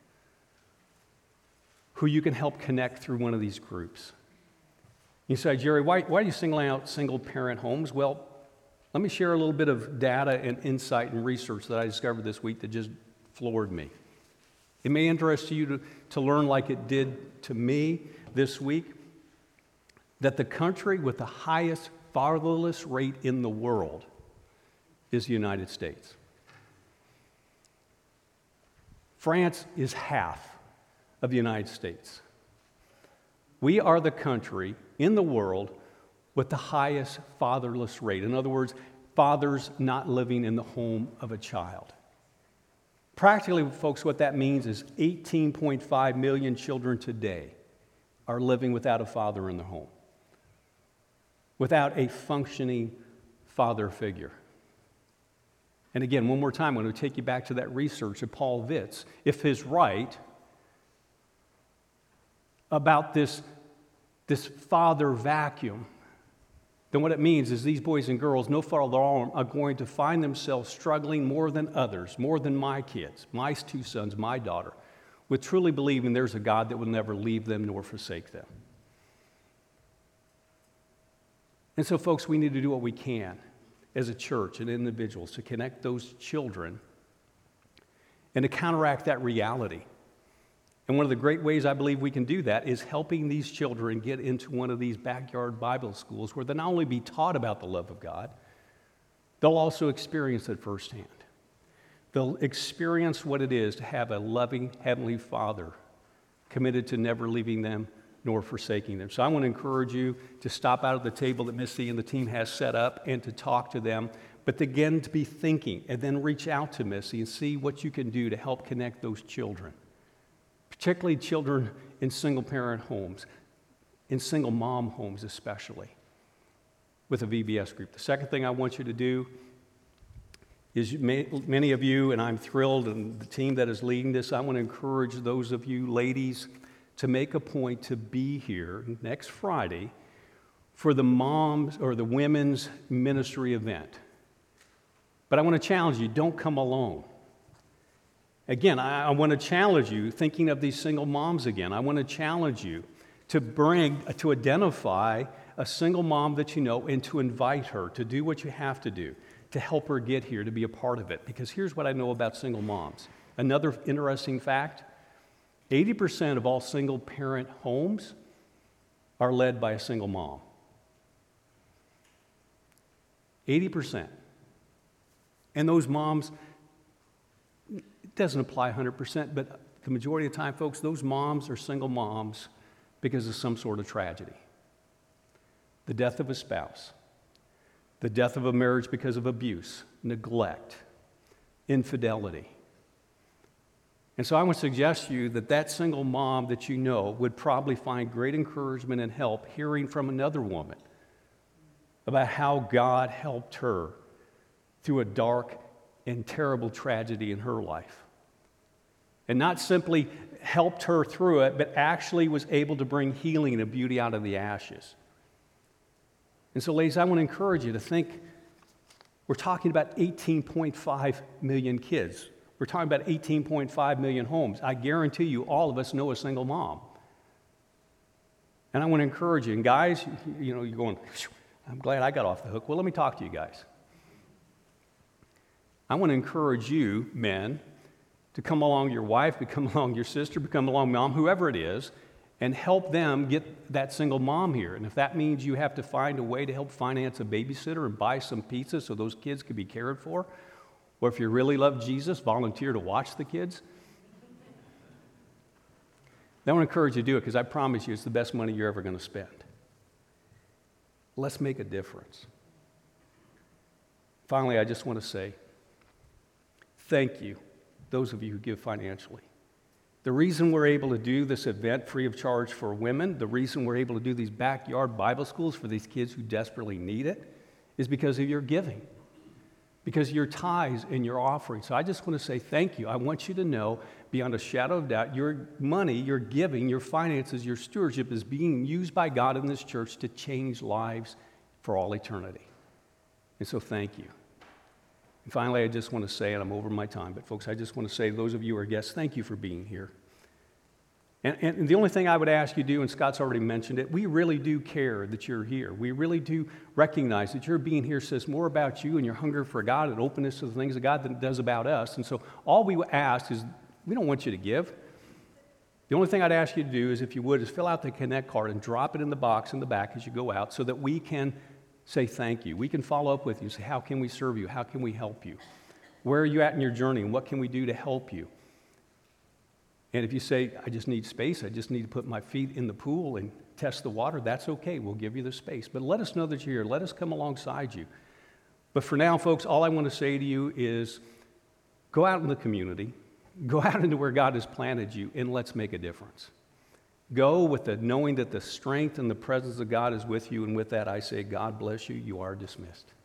who you can help connect through one of these groups. You say, Jerry, why, why are you singling out single-parent homes? Well, let me share a little bit of data and insight and research that I discovered this week that just floored me. It may interest you to, to learn, like it did to me this week, that the country with the highest fatherless rate in the world is the United States. France is half of the United States. We are the country in the world with the highest fatherless rate. In other words, fathers not living in the home of a child. Practically, folks, what that means is eighteen point five million children today are living without a father in the home, without a functioning father figure. And again, one more time, I'm going to take you back to that research of Paul Vitz. If his right about this this father vacuum, then what it means is these boys and girls, no fault of their own, are going to find themselves struggling more than others, more than my kids, my two sons, my daughter, with truly believing there's a God that will never leave them nor forsake them. And so, folks, we need to do what we can as a church and individuals to connect those children and to counteract that reality. And one of the great ways I believe we can do that is helping these children get into one of these backyard Bible schools where they'll not only be taught about the love of God, they'll also experience it firsthand. They'll experience what it is to have a loving Heavenly Father committed to never leaving them nor forsaking them. So I want to encourage you to stop out at the table that Missy and the team has set up and to talk to them, but again to be thinking and then reach out to Missy and see what you can do to help connect those children, particularly children in single-parent homes, in single-mom homes especially, with a V B S group. The second thing I want you to do is may, many of you, and I'm thrilled, and the team that is leading this, I want to encourage those of you ladies to make a point to be here next Friday for the moms or the women's ministry event. But I want to challenge you, don't come alone. Again, I, I want to challenge you, thinking of these single moms again, I want to challenge you to bring, to identify a single mom that you know and to invite her to do what you have to do to help her get here, to be a part of it. Because here's what I know about single moms. Another interesting fact, eighty percent of all single-parent homes are led by a single mom. eighty percent. And those moms, it doesn't apply one hundred percent, but the majority of the time, folks, those moms are single moms because of some sort of tragedy. The death of a spouse, the death of a marriage because of abuse, neglect, infidelity. And so I would suggest to you that that single mom that you know would probably find great encouragement and help hearing from another woman about how God helped her through a dark and terrible tragedy in her life. And not simply helped her through it, but actually was able to bring healing and beauty out of the ashes. And so, ladies, I want to encourage you to think, we're talking about eighteen point five million kids. We're talking about eighteen point five million homes. I guarantee you all of us know a single mom. And I want to encourage you. And guys, you know, you're going, I'm glad I got off the hook. Well, let me talk to you guys. I want to encourage you, men, to come along your wife, to come along your sister, to come along mom, whoever it is, and help them get that single mom here. And if that means you have to find a way to help finance a babysitter and buy some pizza so those kids can be cared for, or if you really love Jesus, volunteer to watch the kids. I want to encourage you to do it because I promise you it's the best money you're ever going to spend. Let's make a difference. Finally, I just want to say thank you, those of you who give financially. The reason we're able to do this event free of charge for women, the reason we're able to do these backyard Bible schools for these kids who desperately need it, is because of your giving, because of your tithes and your offering. So I just want to say thank you. I want you to know, beyond a shadow of doubt, your money, your giving, your finances, your stewardship is being used by God in this church to change lives for all eternity. And so thank you. And finally, I just want to say, and I'm over my time, but folks, I just want to say, those of you who are guests, thank you for being here. And, and the only thing I would ask you to do, and Scott's already mentioned it, we really do care that you're here. We really do recognize that your being here says more about you and your hunger for God and openness to the things of God than it does about us. And so all we ask is, we don't want you to give. The only thing I'd ask you to do is, if you would, is fill out the Connect card and drop it in the box in the back as you go out so that we can say thank you. We can follow up with you, say, how can we serve you? How can we help you? Where are you at in your journey, and what can we do to help you? And if you say, I just need space, I just need to put my feet in the pool and test the water, that's okay. We'll give you the space. But let us know that you're here. Let us come alongside you. But for now, folks, all I want to say to you is go out in the community, go out into where God has planted you, and let's make a difference. Go with the knowing that the strength and the presence of God is with you, and with that I say, God bless you. You are dismissed.